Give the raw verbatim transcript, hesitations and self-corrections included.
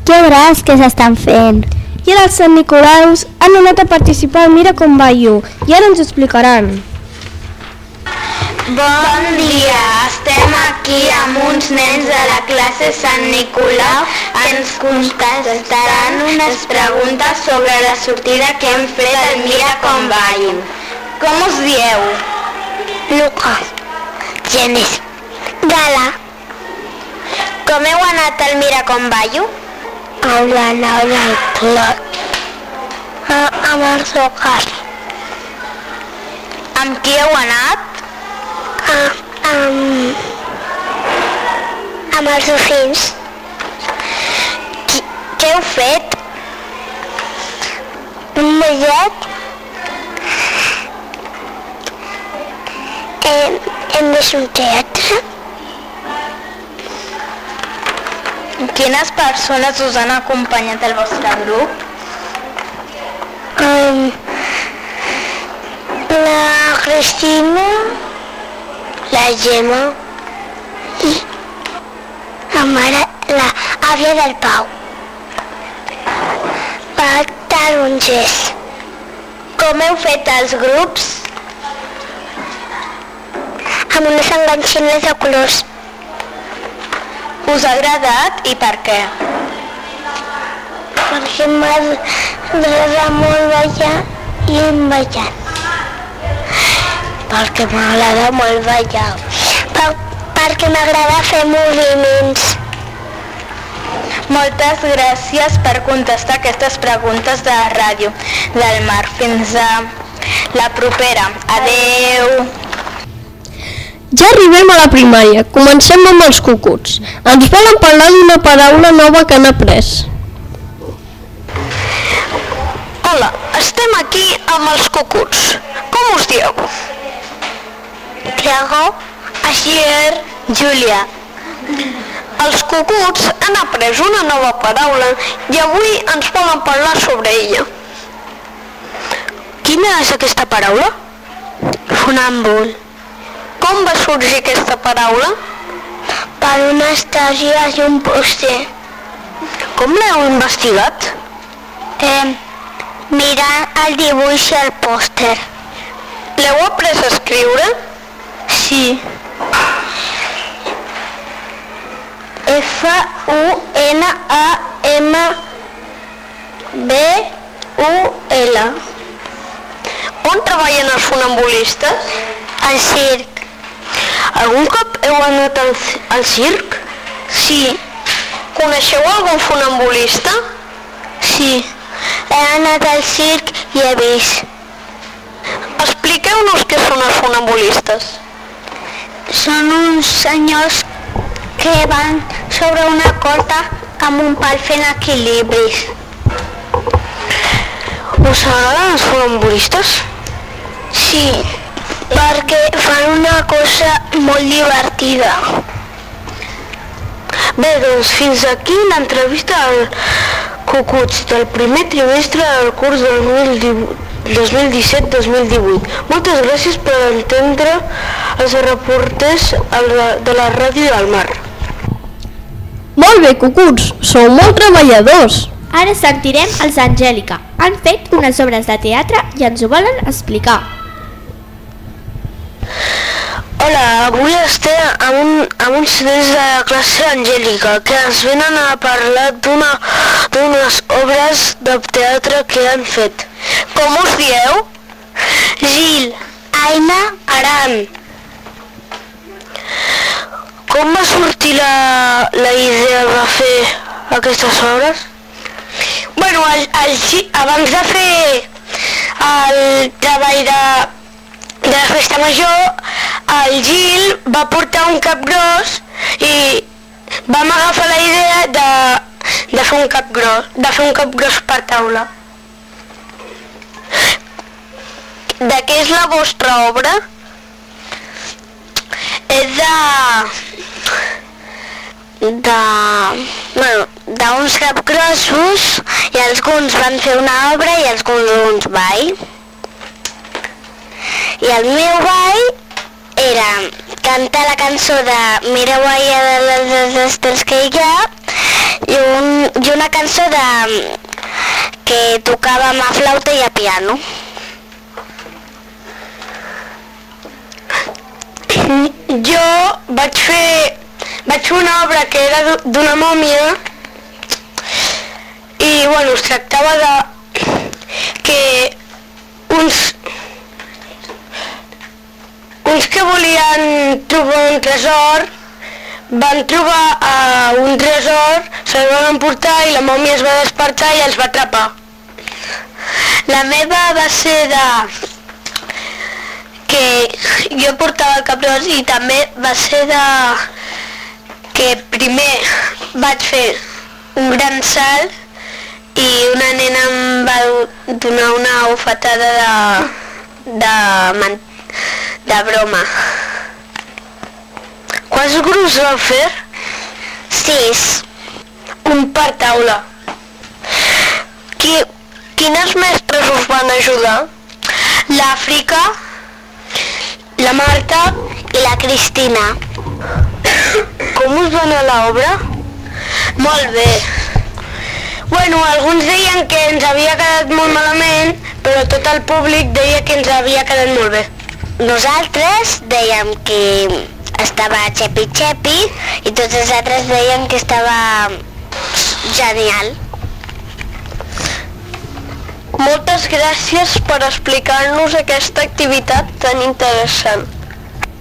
Que gras que s'estan fent. I els Sant Nicolaus han anat a participar al Mira com ballo i ara ens ho explicaran. Bon dia, estem aquí amb uns nens de la classe Sant Nicolau. Ens contestaran unes preguntes sobre la sortida que hem fet al Mira com ballo. Com us dieu? Lucas. Genis. Gala. Com heu anat al Mira com ballo? Amb la nau del clot. Amb els Lucas. Amb qui heu anat? Amb, amb els dofins. Qui, què heu fet? Un mullet. Hem, hem vist un teatre. Quines persones us han acompanyat al vostre grup? Um, la Cristina, la Gemma i la mare, la àvia del Pau. Va tarongers. Com heu fet els grups? Amb unes enganxines de colors. Us ha agradat i per què? Perquè m'agrada molt ballar i hem ballat. Perquè m'agrada molt ballar. Per, perquè m'agrada fer moviments. Moltes gràcies per contestar aquestes preguntes de la ràdio del Mar. Fins a la propera. Adeu! Ja arribem a la primària. Comencem amb els cucuts. Ens volen parlar d'una paraula nova que han après. Hola, estem aquí amb els cucuts. Com us dieu? Tiago, Asier, Júlia. Els cucuts han après una nova paraula i avui ens volen parlar sobre ella. Quina és aquesta paraula? funàmbul. Com va sorgir aquesta paraula? Per unes targetes i un pòster. Com l'heu investigat? Eh, mirant el dibuix i el pòster. L'heu après a escriure? Sí. F U N A M B U L. On treballen els funambulistes? Al circ. Algun cop heu anat al, al circ? Sí. Coneixeu algun funambulista? Sí. He anat al circ i he vist. Expliqueu-nos què són els funambulistes. Són uns senyors que van sobre una corda amb un pal fent equilibris. Us agraden els funambulistes? Sí, perquè fan una cosa molt divertida. Bé, doncs fins aquí l'entrevista al Cucuts del primer trimestre del curs dos mil disset dos mil divuit. Moltes gràcies per entendre els reporters de la Ràdio del Mar. Molt bé, cucuts, sou molt treballadors. Ara sentirem els Angèlica. Han fet unes obres de teatre i ens ho volen explicar. Hola, avui estem amb, un, amb uns nens de la classe Angèlica que ens venen a parlar d'una d'unes obres de teatre que han fet. Com us dieu? Gil, Aina, Aran. Com va sortir la, la idea de fer aquestes obres? Bueno, el, el, abans de fer el treball de, de la festa major, el Gil va portar un cap gros i vam agafar la idea de, de fer un cap gros, de fer un cap gros per taula. De què és la vostra obra? És de... de... bueno, d'uns capgrossos i alguns van fer una obra i alguns uns ball. I el meu ball era cantar la cançó de Mireu allà de les estels que hi ha I, un, i una cançó de, que tocava amb la flauta i a piano. Jo vaig fer, vaig fer una obra que era d'una mòmia i bueno, es tractava de que uns, uns que volien trobar un tresor van trobar uh, un tresor, se'l van emportar i la mòmia es va despertar i els va atrapar. La meva va ser de que jo portava el cap-ros i també va ser de que primer vaig fer un gran salt i una nena em va donar una bufetada de, de, de broma. Quants grups vau fer? Sis. Un per taula. Qui, quines mestres us van ajudar? L'Àfrica, la Marta I la Cristina. Com us va anar l'obra? molt bé. Bueno, alguns deien que ens havia quedat molt malament, però tot el públic deia que ens havia quedat molt bé. Nosaltres dèiem que estava xepi-xepi i tots els altres deien que estava genial. Moltes gràcies per explicar-nos aquesta activitat tan interessant.